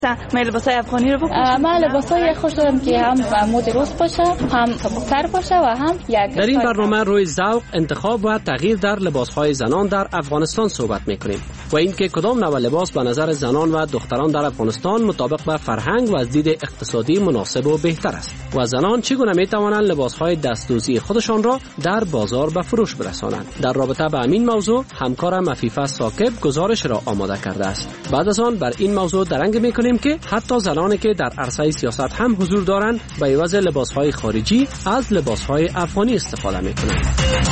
من لباسای افغانی رو بپوشم. من لباسای خوش دارم که هم مد درست باشه، هم سبک‌تر باشه و هم یک. در این برنامه روی ذوق، انتخاب و تغییر در لباسهای زنان در افغانستان صحبت می‌کنیم و اینکه کدام نوع لباس به نظر زنان و دختران در افغانستان مطابق با فرهنگ و از دید اقتصادی مناسب و بهتر است و زنان چگونه می‌توانند لباسهای دستدوزی خودشان را در بازار به فروش برسانند. در رابطه با همین موضوع همکارم عفیفه ثاقب گزارش را آماده کرده است. بعد از آن بر این موضوع درنگ می‌کنیم که حتی زنانی که در عرصه سیاست هم حضور دارند به عوض لباسهای خارجی از لباسهای افغانی استفاده می‌کنند.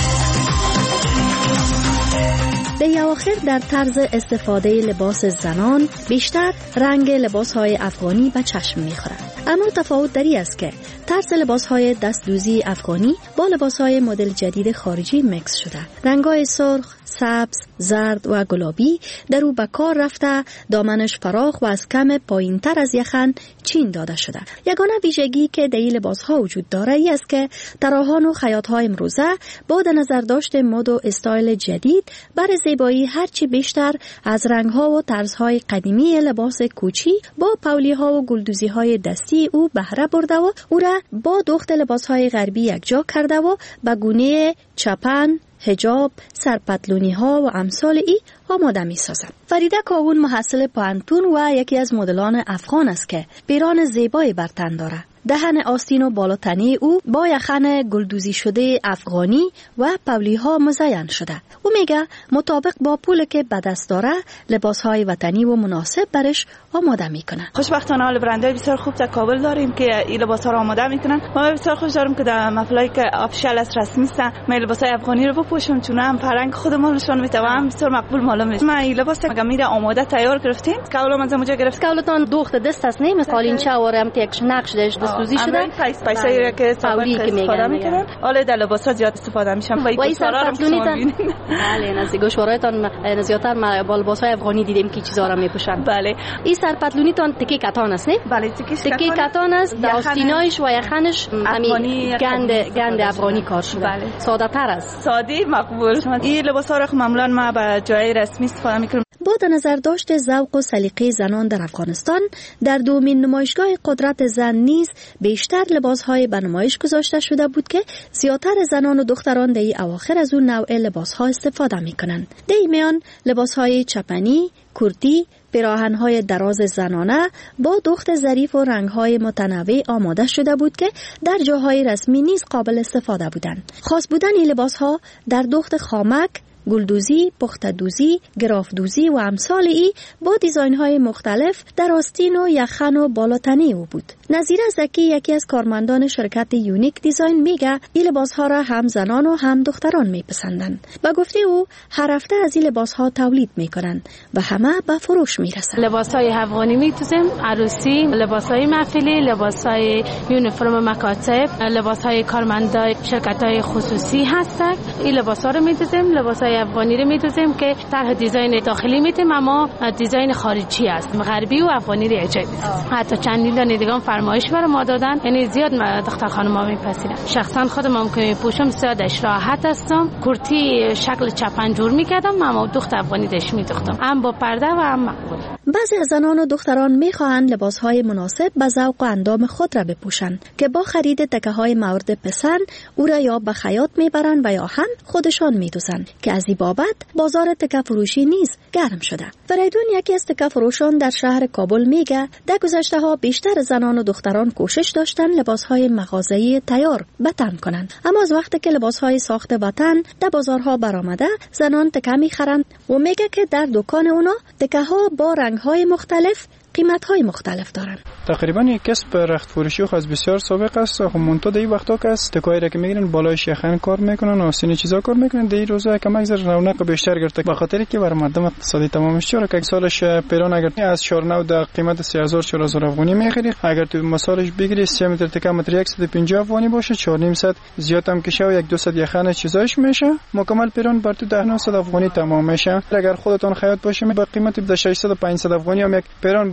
در اواخر در طرز استفاده لباس زنان بیشتر رنگ لباسهای افغانی به چشم می‌خورد. اما تفاوت در این است که طرز لباسهای دستدوزی افغانی با لباسهای مدل جدید خارجی میکس شده. رنگ‌های سرخ، سبز، زرد و گلابی در او به کار رفته، دامنش فراخ و از کم پایین‌تر از یخن چین داده شده. یگانه ویژگی که در این لباس‌ها وجود داره ای است که طراحان و خیاط‌های امروزه با در نظر داشت مد و استایل جدید بر زیبایی هرچی بیشتر از رنگ‌ها و طرزهای قدیمی لباس کوچی با پولی‌ها و گلدوزی‌های دستی او بهره برده و او را با دوخت لباس‌های غربی یکجا کرده و به گونه چپن، حجاب، سرپتلونی ها و امثال ای آماده می سازند. فریده کاوون محصل پانتون و یکی از مدلان افغان است که پیران زیبایی بر تن دارد. دهن آستین و بالاتنی او با یخن گلدوزی شده افغانی و پولی ها مزین شده. او میگه مطابق با پول که به دست داره لباس های وطنی و مناسب برش آماده میکنه. خوشبختانه حال برندهای بسیار خوب در کابل داریم که این لباس ها رو آماده میکنن. ما بسیار خوش داریم که در محفلایی که آفیشال است، رسمی است، ما لباس های افغانی رو بپوشیم چون هم فرهنگ خودمون نشون میده و هم بسیار مقبول معلوم میشه. ما این لباس گمیر آماده تیار گرفتیم. کاولم از اونجا گرفت. کاولتون دوخت دست است نه مثل قالینچه ورم تکش نقش داشت دستوزی شده. پیسایی که استفاده میکنن. حالا در لباس ها زیاد استفاده میشن و این سرپتلونیتون بله نزدیک گوشوارهتون زیادتر ما با لباس های افغانی دیدیم که چیزا رو میپوشن. بله این سرپتلونیتون تکی کتان است نه؟ بله تکی کتان است. داستینایش و یخنش همین گند افغانی کار شده. بله ساده تر است. ساده مقبول. این لباس ها رو معمولا ما به جای رسمی استفاده میکنیم. با در نظر داشت ذوق و سلیقه زنان در افغانستان در دومین نمایشگاه قدرت زن نیز بیشتر لباس‌های به نمایش گذاشته شده بود که زیادتر زنان و دختران در این اواخر از اون نوع لباس‌ها استفاده می‌کنند. در این میان لباس‌های چپنی، کرتی، پیراهن‌های دراز زنانه با دوخت ظریف و رنگ‌های متنوع آماده شده بود که در جاهای رسمی نیز قابل استفاده بودند. خاص بودن این لباس‌ها در دوخت خامک، گلدوزی، پخته‌دوزی، گرافدوزی و امثال ای با دیزاین‌های مختلف در آستین و یخن و بالاتنی او بود. نظیر زکی یکی از کارمندان شرکت یونیک دیزاین میگه این لباس‌ها را هم زنان و هم دختران میپسندند. با گفته او هر هفته از این لباس‌ها تولید میکنند و همه به فروش میرسند. لباس‌های افغانی می‌دوزیم، عروسی، لباس‌های محفلی، لباس‌های یونیفرم مکاتب، لباس‌های کارمندای شرکت‌های خصوصی هستند. این لباس‌ها رو می‌دوزیم، لباس‌های افغانی رو می‌دوزیم که طرح دیزاین داخلی میدیم اما دیزاین خارجی است. غربی و افغانی رو یکجا می‌دوزیم. حتی چندین تا دیگه فرمایش برای ما دادن، یعنی زیاد دختر خانم‌ها میپذیرن. شخصا خودم که میپوشم زیادش راحت هستم. کرتی شکل چپن جور میکردم اما دختر افغانی دش میدوختم، هم با پرده و هم مقبول. بعضی از زنان و دختران میخواهند لباسهای مناسب به ذوق و اندام خود را بپوشند که با خرید تکه‌های مورد پسند او را یا به خیاط میبرند و یا هم خودشان میدوزند که از این بابت بازار تکه فروشی نیز گرم شده. فریدون یکی از تکه فروشان در شهر کابل میگه در گذشته‌ها بیشتر زنان و دختران کوشش داشتن لباسهای مغازه‌ای تیار به تن کنند، اما از وقتی که لباسهای ساخت وطن در بازارها برآمده زنان تکه میخرند و میگه که در دکان اونا تکه‌ها با رنگ‌های مختلف قیمت‌های مختلف دارن. تقریبا یک کسب رخت فروشی خاص بسیار سابق است. خب منتها در این وقتا که است تکایی را که میگیرن بالای شیخان کار میکنن و سینه چیزا کار میکنن. در این روزا که مگذر رونق بیشتر گرفته به خاطری که بر مردم اقتصادی تمامش چرا که سالش پیران اگر از 49 در قیمت 3000 4000 افغانی میخری، اگر تو مثالش بگیری 3 متر تکه متر 150 افغانی باشه 4.5 زیاد هم کشه و 1200 یخن چیزایش میشه مکمل پیران بر تو 10900 افغانی تمام میشه. اگر خودتون خیاط باشه به قیمت 600 500 افغانی هم یک پیران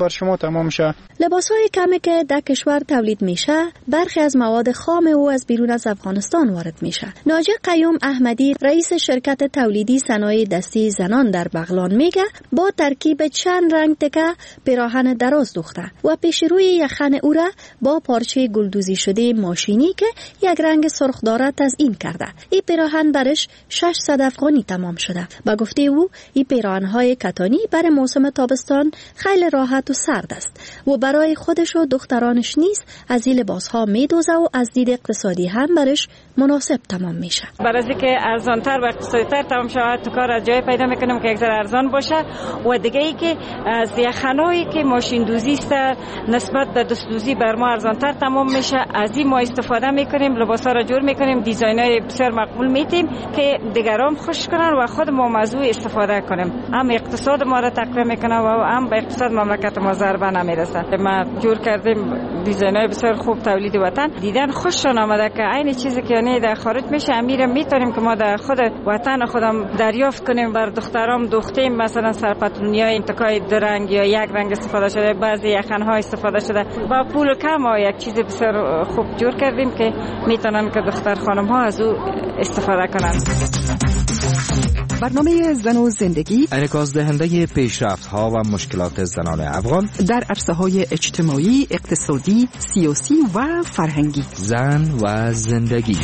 بر شما تمام شه. لباس‌های کمی که در کشور تولید میشه برخی از مواد خام او از بیرون از افغانستان وارد میشه. ناجی قیوم احمدی رئیس شرکت تولیدی صنایع دستی زنان در بغلان میگه با ترکیب چند رنگ تکه پیراهن دراز دوخته و پیش روی یخن او را با پارچه گلدوزی شده ماشینی که یک رنگ سرخ دارد تزیین کرده. این پیراهن برش 600 افغانی تمام شده. با گفته او این پیراهن‌های کتانی برای موسم تابستان خیلی راحت و سرد است و برای خودش و دخترانش نیز از این لباس‌ها میدوزه و از دید اقتصادی هم برش مناسب تمام میشه. برای اینکه ارزان‌تر و اقتصادی‌تر تمام شود تو کار جای پیدا میکنم که یک ذره ارزان باشه و دیگه ای که از یخنایی که ماشین دوزی است نسبت به دست دوزی بر ما ارزان‌تر تمام میشه. از این ما استفاده میکنیم، لباسا را جور میکنیم، دیزاینای بسیار مقبول میتیم که دیگران خوش کنن و خود ما موضوع استفاده کنیم. هم اقتصاد ما را تقویت میکنه و هم به اقتصاد مملکت ما ضربه نمیرسه. ما جور کردیم دیزاینای بسیار خوب تولید وطن، دیدن خوششون آمده که عین چیزی که یعنی در خارج میشه امیر میتونیم که ما در خود وطن خودم دریافت کنیم. بر دخترام دوختیم مثلا سرپتلونیای انتقای دو رنگ یا یک رنگ استفاده شده، بعضی یخن‌ها استفاده شده با پول کم و یک چیز بسیار خوب جور کردیم که میتونن که دختر خانم ها از او استفاده کنند. برنامه زن و زندگی انعکاس دهنده پیشرفت‌ها و مشکلات زنان افغان در عرصه‌های اجتماعی، اقتصادی، سیاسی و فرهنگی. زن و زندگی.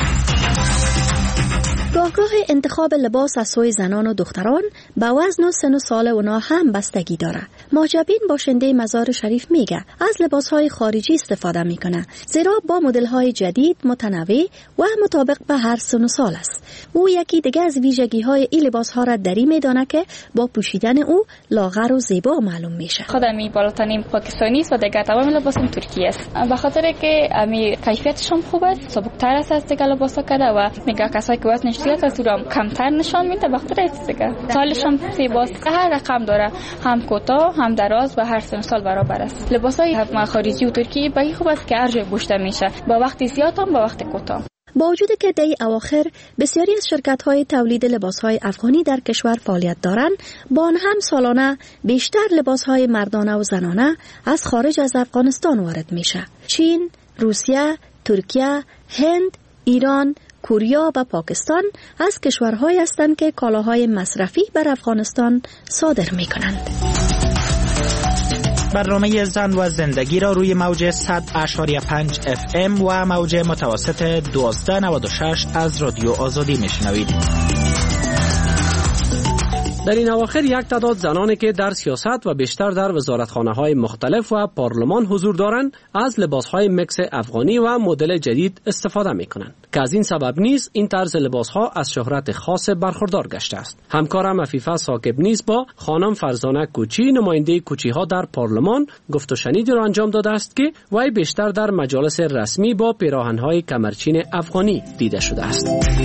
راهکار انتخاب لباس از سوی زنان و دختران به وزن و سن و سال اونا هم بستگی داره. معجبین باشنده مزار شریف میگه از لباسهای خارجی استفاده میکنه زیرا با مدل‌های جدید، متنوع و مطابق به هر سن و سال است. او یکی دیگه از ویژگی‌های این لباس‌ها را دری میدانه که با پوشیدن او لاغر و زیبا معلوم میشه. خودم بالاترین پاکستانی است و دیگه تمام لباسم ترکی است. به خاطر که امی کیفیتشون خوب است، سبک‌تر است از دیگه لباسا کرده و میگه کسایی که وزنش زیاد است رو کمتر نشان میده. به خاطر است دیگه سالشون زیباست، هر رقم داره، هم کوتاه هم دراز و هر سن سال برابر است. لباسای خارجی و ترکی به این خوب است که هر جای پوشیده میشه، با وقت زیاد هم با وقت کوتاه. با وجود که در اواخر بسیاری از شرکت‌های تولید لباس‌های افغانی در کشور فعالیت دارند، با آن هم سالانه بیشتر لباس‌های مردانه و زنانه از خارج از افغانستان وارد میشه. چین، روسیه، ترکیه، هند، ایران، کوریا و پاکستان از کشورهایی هستند که کالاهای مصرفی بر افغانستان صادر می‌کنند. برنامه زن و زندگی را روی موج 100.5 FM و موج متوسط 1296 از رادیو آزادی میشنوید. در این اواخر یک تعداد زنانی که در سیاست و بیشتر در وزارتخانه‌های مختلف و پارلمان حضور دارند از لباس‌های مکس افغانی و مدل جدید استفاده می‌کنند که از این سبب نیز این طرز لباس‌ها از شهرت خاص برخوردار گشته است. همکارم عفیفه ثاقب نیز با خانم فرزانه کوچی نماینده کوچی‌ها در پارلمان گفت و شنیدی را انجام داده است که وی بیشتر در مجالس رسمی با پیراهن‌های کمرچین افغانی دیده شده است.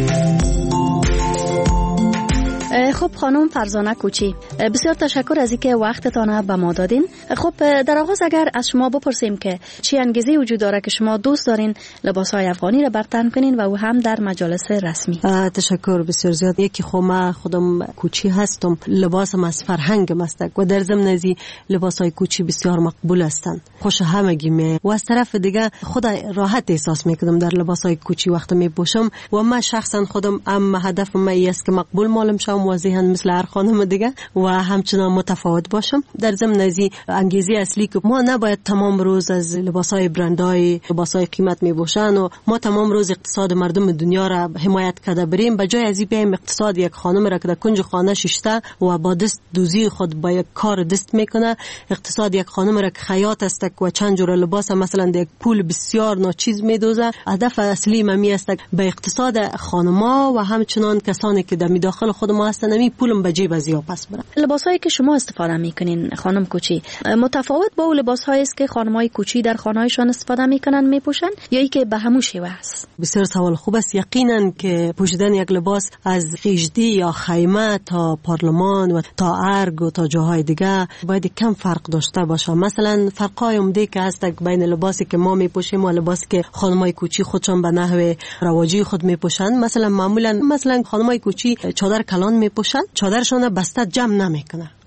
خب خانم فرزانه کوچی، بسیار تشکر از اینکه وقتتان به ما دادین. خب در آغاز اگر از شما بپرسیم که چه انگیزه وجود داره که شما دوست دارین لباسهای افغانی را بر تن کنین و او هم در مجالس رسمی؟ تشکر بسیار زیاد. یکی خودم کوچی هستم، لباسم از فرهنگم است و در ضمن از لباسهای کوچی بسیار مقبول هستند، خوش همگی می و از طرف دیگه خود راحت احساس میکنم در لباسهای کوچی وقت میپوشم و من شخصا خودم هدفم این است که مقبول معلوم شوم و ذهن مثل هر خانم دیگه و همچنان متفاوت باشم. در ضمن از انگیزه اصلی که ما نباید تمام روز از لباسای برندهای لباسای قیمت میپوشن و ما تمام روز اقتصاد مردم دنیا را حمایت کرده بریم، بجای از این بیایم اقتصاد یک خانم را که در کنج خانه ششته و با دست دوزی خود با یک کار دست میکنه، اقتصاد یک خانم را که خیاط است و چند جور لباس مثلا یک پول بسیار ناچیز میدوزه، هدف اصلی من است به اقتصاد خانم‌ها و همچنان کسانی که در داخل خود ما هستن می پولم به جیب از یا پس برم. لباسایی که شما استفاده میکنین خانم کوچی متفاوت با اون لباسایی است که خانمای کوچی در خانه‌هایشان استفاده میکنن میپوشن یا ای که به همون شیوه است؟ بسیار سوال خوب است. یقینا که پوشیدن یک لباس از خیجدی یا خیمه تا پارلمان و تا ارگ و تا جاهای دیگه باید کم فرق داشته باشه. مثلا فرقای عمده که هست بین لباسی که ما میپوشیم و لباسی که خانمای کوچی خودشان به نحو رواجی خود میپوشن. مثلا معمولا خانمای کوچی چادر کلان میپوشن، چادرشون بسته جمع نمیکنه،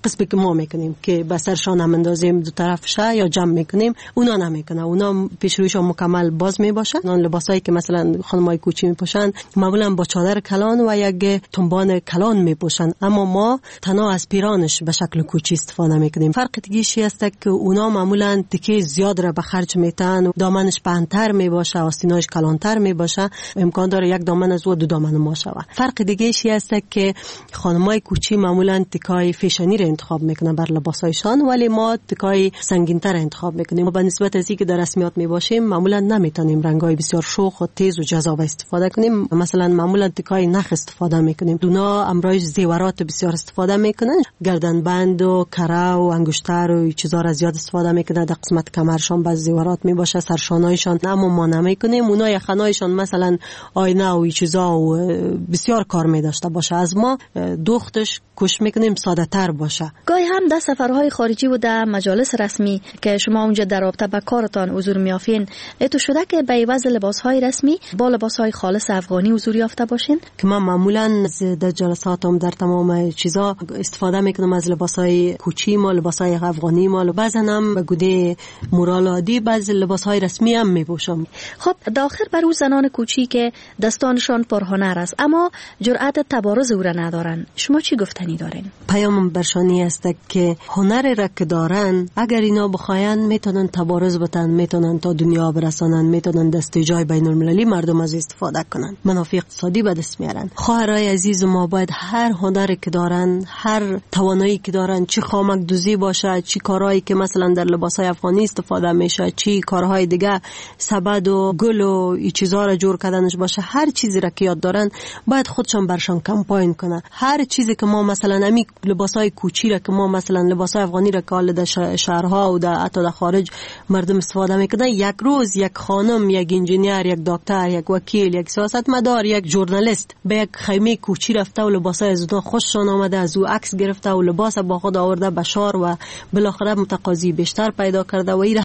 قسمی که ما میکنیم که به سرشان هم اندازیم دو طرفشه یا جمع میکنیم، اونا نمیکنه. اونا پیش رویشان مکمل باز میباشه. اون لباسایی که مثلا خانمای کوچی میپوشن معمولا با چادر کلان و یک تنبان کلان میپوشن، اما ما تنها از پیرانش به شکل کوچی استفاده میکنیم. فرق دیگه چی است که اونا معمولا تکه زیاد را به خرج میتن، دامنش پهن‌تر میباشه، آستیناش کلانتر میباشه، امکان داره یک دامن از و دو دامن ما شوه. فرق دیگه چی است که خانمای کوچی معمولا تکای فیشنی را انتخاب میکنن بر لباسایشان، ولی ما تکای سنگین‌تر انتخاب میکنیم. به نسبت از اینکه در رسمیات میباشیم معمولا نمیتونیم رنگای بسیار شوخ و تیز و جذاب استفاده کنیم. مثلا معمولا تکای نخ استفاده میکنیم. اونا امروز زیورات بسیار استفاده میکنن، گردنبند و کره و انگشتر و چیزا را زیاد استفاده میکنن. در قسمت کمرشان بعضی زیورات میباشه، سرشانایشان اما ما نمیکنیم. اونا یخنایشان مثلا آینه و چیزا و بسیار کار میداشته باشه، از ما دوختش کوشش میکنیم ساده تر باشه. گاهی هم در سفرهای خارجی و در مجالس رسمی که شما اونجا در رابطه با کارتان حضور میافین، تو شده که به عوض لباسهای رسمی با لباسهای خالص افغانی حضور یافته باشین؟ که من معمولا در جلساتم در تمام چیزا استفاده میکنم از لباسهای کوچی ما، لباسهای افغانی ما، بعضا هم به گونه مورال عادی بعض لباسهای رسمی هم میپوشم. خب داخل بر او زنان کوچی که دستانشان پرهنر است اما جرأت تبارز او را ندارن، شما چی گفتنی دارین؟ پیامم برشانی است که هنر را که دارن اگر اینا بخواین میتونن تبارز بتن، میتونن تا دنیا برسانن، میتونن دست جای بین المللی مردم از استفاده کنن، منافع اقتصادی به دست میارن. خواهرای عزیز ما باید هر هنری که دارن، هر توانایی که دارن، چی خامک دوزی باشه، چی کارهایی که مثلا در لباسای افغانی استفاده میشه، چی کارهای دیگه سبد و گل و این چیزا را جور کردنش باشه، هر چیزی را که یاد دارن باید خودشان برشان کمپاین کنن. هر چیزی که ما مثلا امی لباسای کوچی را که ما مثلا لباسای افغانی را که حال در شهرها و در حتی در خارج مردم استفاده میکنن، یک روز یک خانم، یک انجینیر، یک دکتر، یک وکیل، یک سیاستمدار، یک ژورنالیست به یک خیمه کوچی رفته و لباسای از اونها خوششان آمده، از او عکس گرفته و لباس با خود آورده به شار و بالاخره متقاضی بیشتر پیدا کرده و